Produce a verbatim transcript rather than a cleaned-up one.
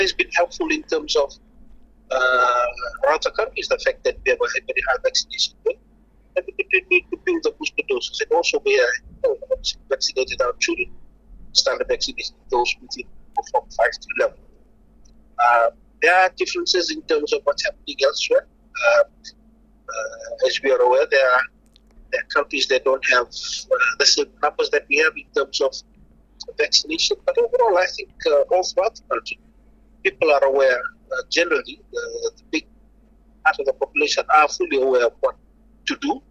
has been helpful in terms of uh, around the country is the fact that we have a very high vaccination rate. And we continue to build the booster doses, and also we are you know, vaccinated our children. Standard vaccination dose within from five to eleven. Uh, there are differences in terms of what's happening elsewhere. Uh, uh, as we are aware, there are, there are countries that don't have uh, the same numbers that we have in terms of vaccination. But overall, I think uh, all throughout the country, people are aware. Uh, generally, uh, the big part of the population are fully aware of what to do.